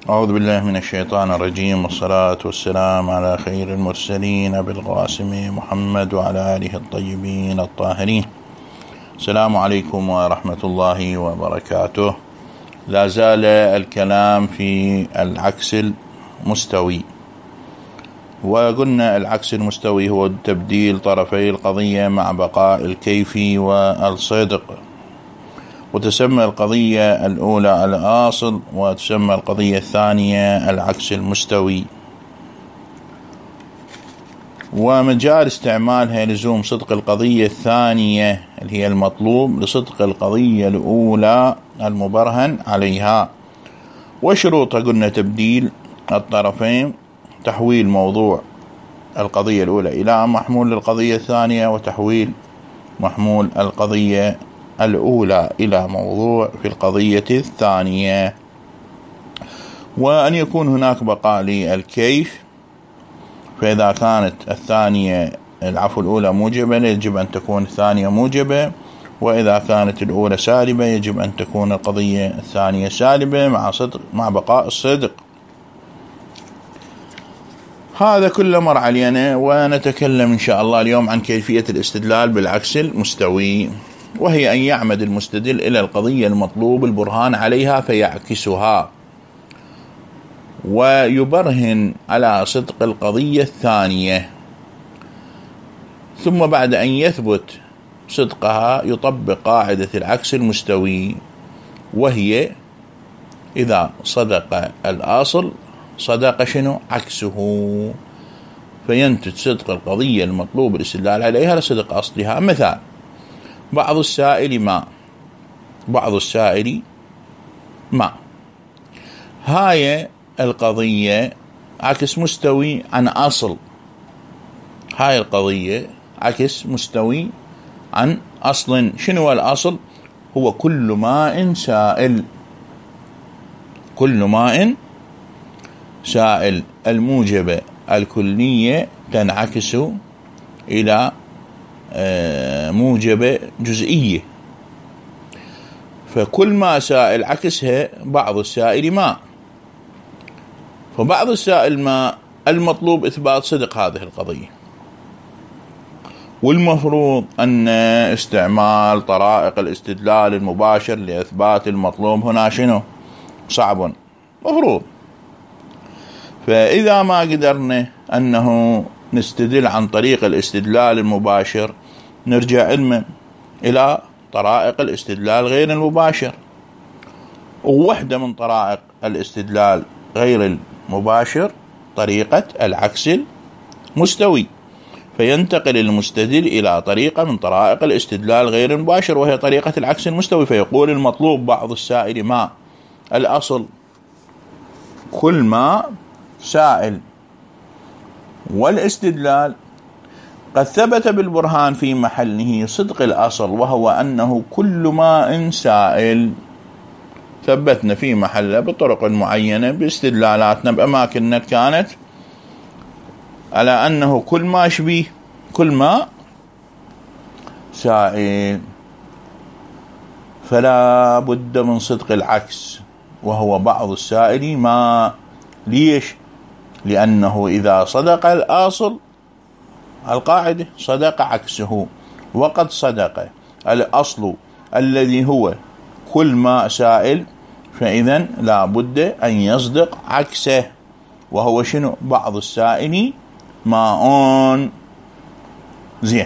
أعوذ بالله من الشيطان الرجيم، والصلاة والسلام على خير المرسلين أبي القاسم محمد وعلى آله الطيبين الطاهرين. السلام عليكم ورحمة الله وبركاته. لا زال الكلام في العكس المستوي، وقلنا العكس المستوي هو تبديل طرفي القضية مع بقاء الكيف والصدق، وتسمى القضية الأولى الأصل، وتسمى القضية الثانية العكس المستوي. ومجال استعمالها لزوم صدق القضية الثانية اللي هي المطلوب لصدق القضية الأولى المبرهن عليها. وشروطها قلنا تبديل الطرفين، تحويل موضوع القضية الأولى إلى محمول للقضية الثانية، وتحويل محمول القضية الأولى إلى موضوع في القضية الثانية، وأن يكون هناك بقاء للكيف. فإذا كانت الأولى موجبة يجب أن تكون الثانية موجبة، وإذا كانت الأولى سالبة يجب أن تكون القضية الثانية سالبة مع بقاء الصدق. هذا كله مر علينا، ونتكلم إن شاء الله اليوم عن كيفية الاستدلال بالعكس المستوي، وهي أن يعمد المستدل إلى القضية المطلوب البرهان عليها فيعكسها، ويبرهن على صدق القضية الثانية، ثم بعد أن يثبت صدقها يطبق قاعدة العكس المستوي، وهي إذا صدق الأصل صدق عكسه، فينتج صدق القضية المطلوب الاستدلال عليها لصدق أصلها. مثال: بعض السائل ماء. هاي القضية عكس مستوي عن أصل. هاي القضية عكس مستوي عن أصل. شنو الأصل؟ هو كل ماء سائل. كل ماء سائل. الموجبة الكلية تنعكس إلى موجبة جزئية، فكل ما سائل عكسها بعض السائل ماء. فبعض السائل ماء المطلوب إثبات صدق هذه القضية، والمفروض أن استعمال طرائق الاستدلال المباشر لإثبات المطلوب هنا شنو؟ صعب مفروض. فإذا ما قدرنا أنه نستدل عن طريق الاستدلال المباشر، نرجع علما إلى طرائق الاستدلال غير المباشر. ووحدة من طرائق الاستدلال غير المباشر طريقة العكس المستوي، فينتقل المستدل إلى طريقة من طرائق الاستدلال غير المباشر، وهي طريقة العكس المستوي. فيقول المطلوب بعض السائل ماء، الأصل كل ماء سائل، والاستدلال قد ثبت بالبرهان في محله صدق الأصل، وهو أنه كل ماء سائل. ثبتنا في محله بطرق معينة باستدلالاتنا بأماكننا كانت على أنه كل ما شبيه كل ماء سائل، فلا بد من صدق العكس، وهو بعض السائل ماء. ليش؟ لأنه إذا صدق الأصل القاعدة صدق عكسه، وقد صدق الأصل الذي هو كل ماء سائل، فإذن لا بد أن يصدق عكسه، وهو شنو؟ بعض السائل ماء. زين.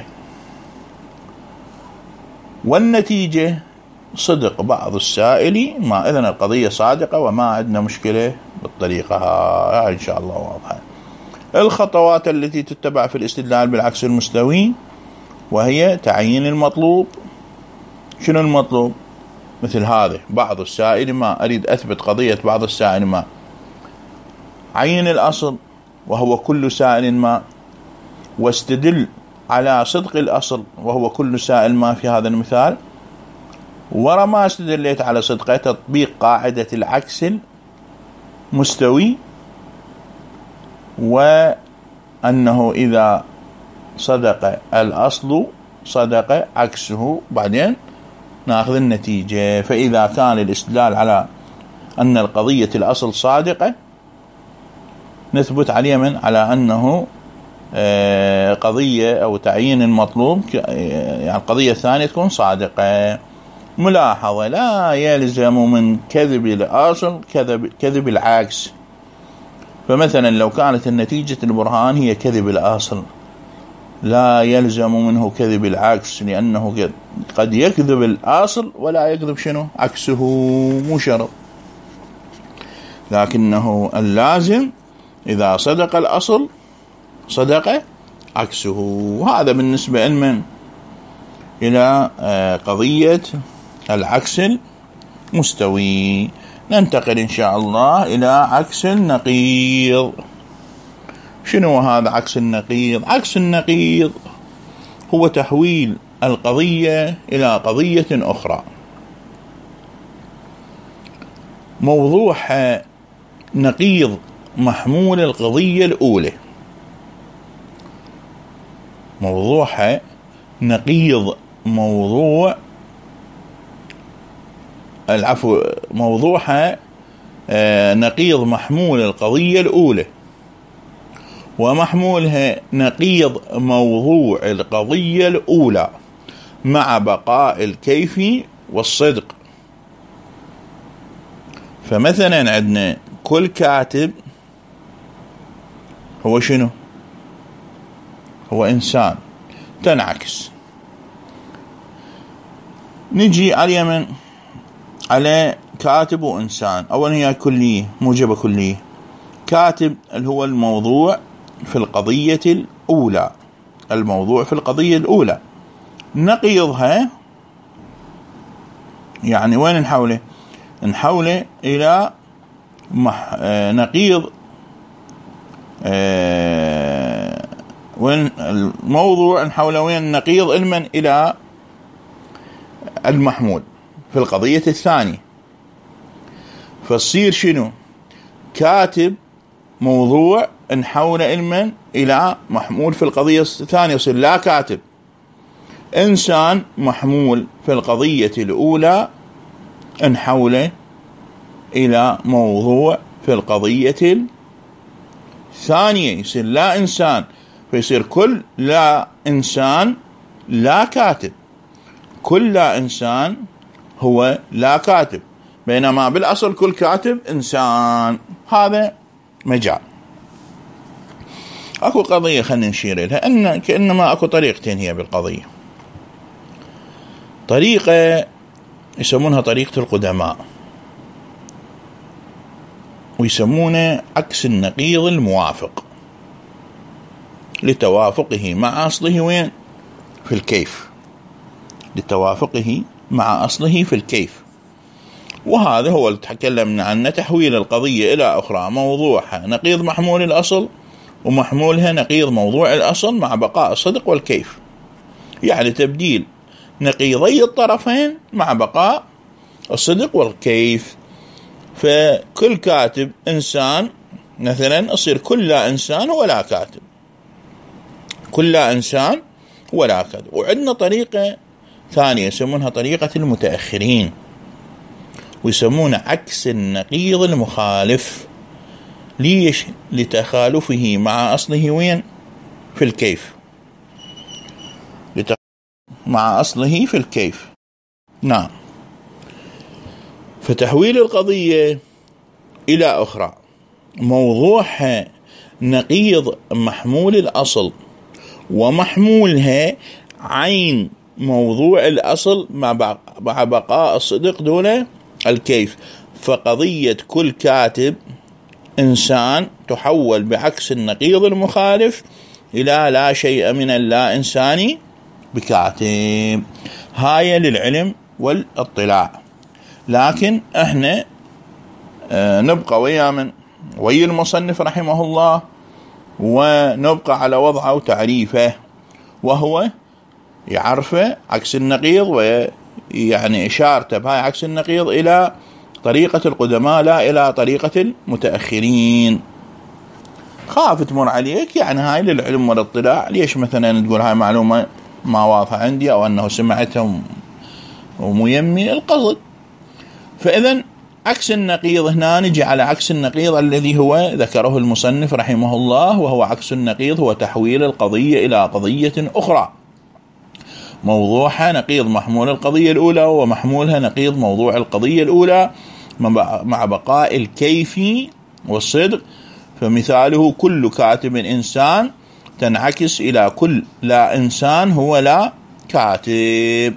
والنتيجة صدق بعض السائل ما. إذن القضية صادقة وما عندنا مشكلة بالطريقة هاي إن شاء الله واضحة. الخطوات التي تتبع في الاستدلال بالعكس المستوي، وهي تعيين المطلوب. شنو المطلوب؟ مثل هذا: بعض السائل ما. أريد أثبت قضية بعض السائل ما. عين الأصل وهو كل سائل ما، واستدل على صدق الأصل وهو كل سائل ما في هذا المثال. ورا ما استدليت على صدقه تطبيق قاعدة العكس المستوي، وأنه إذا صدق الأصل صدق عكسه. بعدين ناخذ النتيجة. فإذا كان الاستدلال على أن القضية الأصل صادقة نثبت على من؟ على أنه قضية أو تعيين المطلوب يعني القضية الثانية تكون صادقة. ملاحظة: لا يلزم من كذب الأصل كذب العكس. فمثلا لو كانت النتيجة البرهان هي كذب الأصل لا يلزم منه كذب العكس، لأنه قد يكذب الأصل ولا يكذب شنو؟ عكسه، مو شرط. لكنه اللازم إذا صدق الأصل صدق عكسه. وهذا بالنسبة لمن؟ إلى قضية العكس المستوي. ننتقل إن شاء الله إلى عكس النقيض. شنو هذا عكس النقيض؟ عكس النقيض هو تحويل القضية إلى قضية أخرى موضوعها نقيض محمول القضية الأولى. موضوعها نقيض موضوعها نقيض محمول القضية الأولى، ومحمولها نقيض موضوع القضية الأولى مع بقاء الكيف والصدق. فمثلا عندنا كل كاتب هو شنو؟ هو إنسان. تنعكس نجي على من؟ على كاتب وإنسان. أولا هي كلية، موجبة كلية. كاتب اللي هو الموضوع في القضية الأولى، الموضوع في القضية الأولى. نقيضها يعني وين نحوله؟ نحوله إلى نقيض وين الموضوع نحوله وين؟ نقيض المن؟ إلى المحمول في القضية الثانية. فتصير شنو؟ كاتب موضوع نحوله المن؟ إلى محمول في القضية الثانية، يصير لا كاتب. إنسان محمول في القضية الأولى نحوله إلى موضوع في القضية الثانية، يصير لا إنسان. فيصير كل لا إنسان لا كاتب، كل لا إنسان هو لا كاتب، بينما بالأصل كل كاتب إنسان. هذا مجال. أكو قضية خلينا نشير لها، أن كأنما أكو طريقتين هي بالقضية. طريقة يسمونها طريقة القدماء، ويسمونه عكس النقيض الموافق لتوافقه مع أصله وين؟ في الكيف. لتوافقه مع أصله في الكيف. وهذا هو اللي تكلمنا عنه، تحويل القضية إلى أخرى موضوعها نقيض محمول الأصل، ومحمولها نقيض موضوع الأصل مع بقاء الصدق والكيف. يعني تبديل نقيضي الطرفين مع بقاء الصدق والكيف. فكل كاتب إنسان مثلا يصير كل لا إنسان ولا كاتب، كل لا إنسان ولا كاتب. وعندنا طريقة ثانية يسمونها طريقة المتأخرين، ويسمونه عكس النقيض المخالف. ليش؟ لتخالفه مع أصله وين؟ في الكيف. مع أصله في الكيف. نعم. فتحويل القضية إلى أخرى موضوعها نقيض محمول الأصل، ومحمولها عين موضوع الأصل مع بقاء الصدق دون الكيف. فقضية كل كاتب إنسان تحول بعكس النقيض المخالف إلى لا شيء من اللا إنساني بكاتب. هاي للعلم والاطلاع. لكن احنا نبقى ويا من؟ ويا المصنف رحمه الله، ونبقى على وضعه وتعريفه، وهو يعرفه عكس النقيض، ويعني إشارته بهاي عكس النقيض إلى طريقة القدماء لا إلى طريقة المتأخرين. خاف تمر عليك يعني هاي للعلم والاطلاع. ليش مثلا تقول هاي معلومة ما واضحة عندي، أو أنه سمعتهم وميمي القصد. فإذن عكس النقيض هنا نجي على عكس النقيض الذي هو ذكره المصنف رحمه الله، وهو عكس النقيض هو تحويل القضية إلى قضية أخرى موضوعها نقيض محمول القضية الأولى ومحمولها نقيض موضوع القضية الأولى مع بقاء الكيف والصدق. فمثاله كل كاتب إنسان تنعكس إلى كل لا إنسان هو لا كاتب،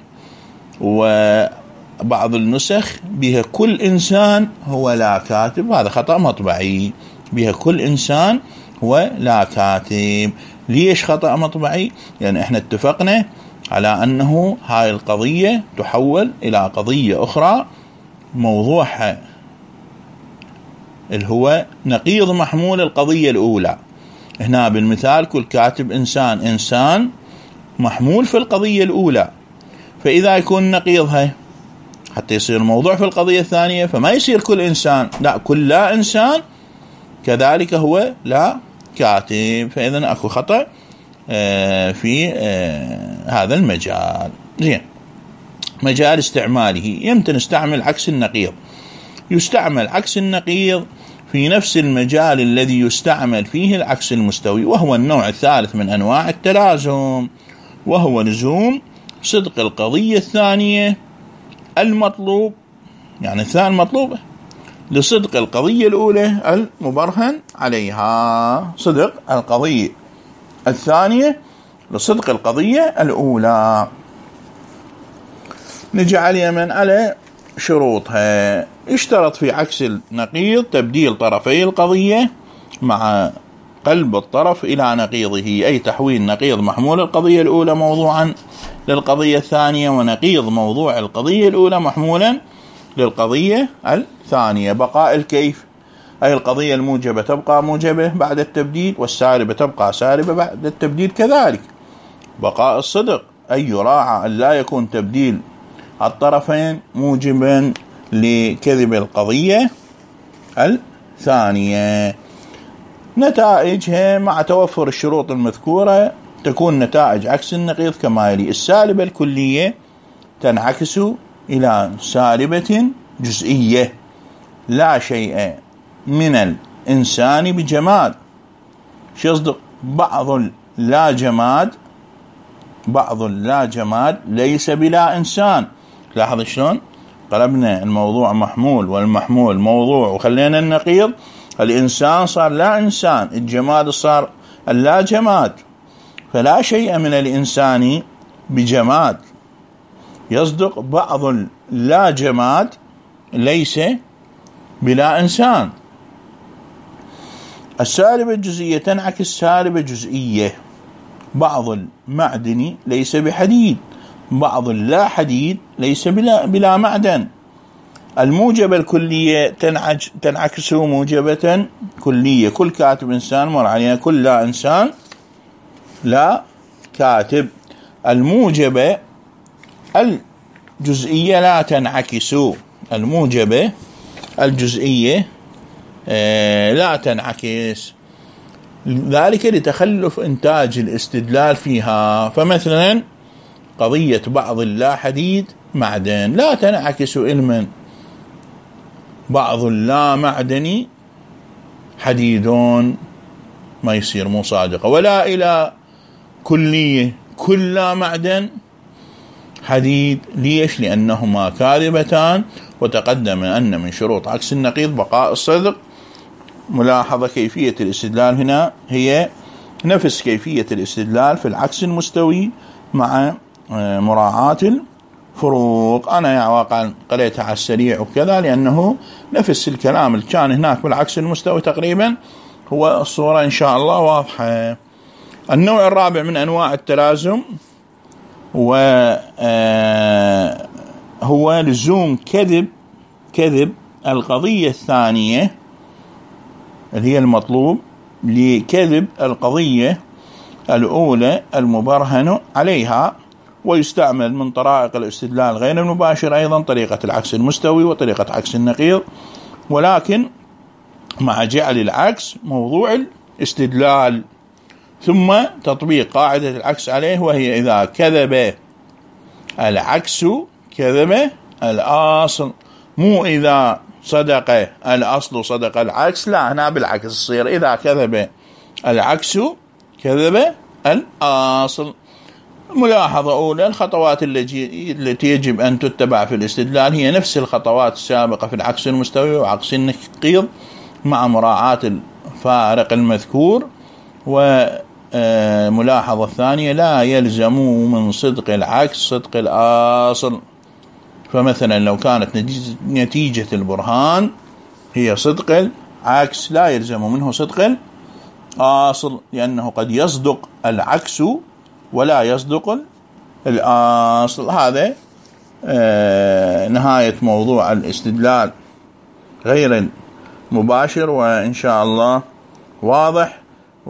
وبعض النسخ بها كل إنسان هو لا كاتب، هذا خطأ مطبعي، بها كل إنسان هو لا كاتب. ليش خطأ مطبعي؟ لأن احنا اتفقنا على أنه هاي القضية تحول إلى قضية أخرى موضوعها اللي هو نقيض محمول القضية الأولى. هنا بالمثال كل كاتب إنسان، إنسان محمول في القضية الأولى، فإذا يكون نقيضها حتى يصير موضوع في القضية الثانية فما يصير كل إنسان، لا كل لا إنسان كذلك هو لا كاتب، فإذا أكو خطأ في هذا المجال. زين، مجال استعماله يمكن نستعمل عكس النقيض. يستعمل عكس النقيض في نفس المجال الذي يستعمل فيه العكس المستوي، وهو النوع الثالث من أنواع التلازم، وهو لزوم صدق القضية الثانية المطلوب، يعني الثاني المطلوب لصدق القضية الأولى المبرهن عليها، صدق القضية الثانية لصدق القضية الأولى. نجعل يمن على شروطها. اشترط في عكس النقيض تبديل طرفي القضية مع قلب الطرف إلى نقيضه، أي تحويل نقيض محمول القضية الأولى موضوعا للقضية الثانية، ونقيض موضوع القضية الأولى محمولا للقضية الثانية. بقاء الكيف، أي القضية الموجبة تبقى موجبة بعد التبديل، والسالبة تبقى سالبة بعد التبديل كذلك. بقاء الصدق، أي يراعى أن لا يكون تبديل الطرفين موجبا لكذب القضية الثانية. نتائجها مع توفر الشروط المذكورة تكون نتائج عكس النقيض كما يلي: السالبة الكلية تنعكس إلى سالبة جزئية، لا شيء من الإنسان بجماد. شو يصدق؟ بعض اللا جماد ليس بلا إنسان. لاحظ شلون قلبنا الموضوع محمول والمحمول موضوع وخلينا النقيض. الإنسان صار لا إنسان، الجماد صار اللا جماد، فلا شيء من الإنسان بجماد. يصدق بعض اللا جماد ليس بلا إنسان. السالبة الجزئية تنعكس سالبة جزئية. بعض المعدن ليس بحديد، بعض اللا حديد ليس بلا معدن. الموجبة الكلية تنعكس موجبة كلية. كل كاتب إنسان مر علينا، كل لا إنسان لا كاتب. الموجبة الجزئية لا تنعكس، الموجبة الجزئية لا تنعكس، ذلك لتخلف إنتاج الاستدلال فيها. فمثلا قضية بعض اللا حديد معدن لا تنعكس علما بعض اللا معدني حديدون، ما يصير مو صادقة. ولا إلى كلية كل لا معدن حديد. ليش؟ لأنهما كاذبتان. وتقدم أن من شروط عكس النقيض بقاء الصدق. ملاحظة كيفية الاستدلال هنا هي نفس كيفية الاستدلال في العكس المستوي مع مراعاة الفروق. أنا يا واقع قريتها على السريع وكذا لأنه نفس الكلام اللي كان هناك بالعكس المستوي تقريبا هو الصورة إن شاء الله واضحة. النوع الرابع من أنواع التلازم هو لزوم كذب القضية الثانية اللي هي المطلوب لكذب القضية الأولى المبرهن عليها. ويستعمل من طرائق الاستدلال غير المباشر أيضا طريقة العكس المستوي وطريقة عكس النقيض، ولكن مع جعل العكس موضوع الاستدلال، ثم تطبيق قاعدة العكس عليه، وهي إذا كذب العكس كذب الأصل، مو إذا صدق الأصل صدق العكس، لا هنا بالعكس يصير إذا كذب العكس كذب الأصل. ملاحظة أولى: الخطوات التي يجب أن تتبع في الاستدلال هي نفس الخطوات السابقة في العكس المستوي وعكس النقيض مع مراعاة الفارق المذكور. وملاحظة ثانية: لا يلزم من صدق العكس صدق الأصل. فمثلا لو كانت نتيجة البرهان هي صدق العكس لا يلزم منه صدق الأصل، لأنه قد يصدق العكس ولا يصدق الأصل. هذا نهاية موضوع الاستدلال غير المباشر، وإن شاء الله واضح.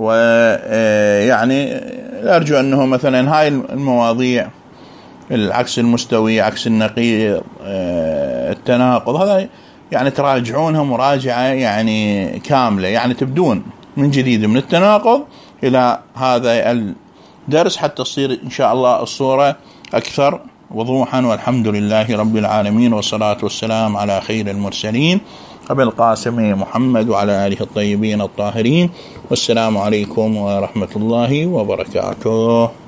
ويعني أرجو أنه مثلا هاي المواضيع العكس المستوي، عكس النقيض، التناقض، هذا يعني تراجعونها مراجعة يعني كاملة، يعني تبدون من جديد من التناقض إلى هذا الدرس حتى تصير إن شاء الله الصورة أكثر وضوحا. والحمد لله رب العالمين، والصلاة والسلام على خير المرسلين أبي القاسم محمد وعلى آله الطيبين الطاهرين. والسلام عليكم ورحمة الله وبركاته.